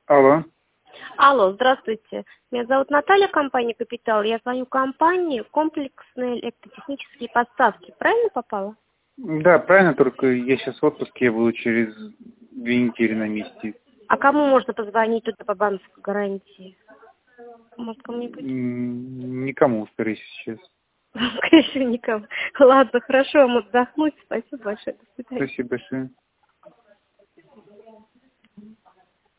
Алло. Алло, здравствуйте. Меня зовут Наталья, компания «Капитал». Я звоню компании «Комплексные электротехнические поставки». Правильно попала? Да, правильно, только я сейчас в отпуске, я буду через 2 недели на месте. А кому можно позвонить туда по банковской гарантии? Может, кому-нибудь? Никому, скорее всего, сейчас. Конечно, никому. Ладно, хорошо, вам отдохнуть. Спасибо большое. До свидания. Спасибо большое.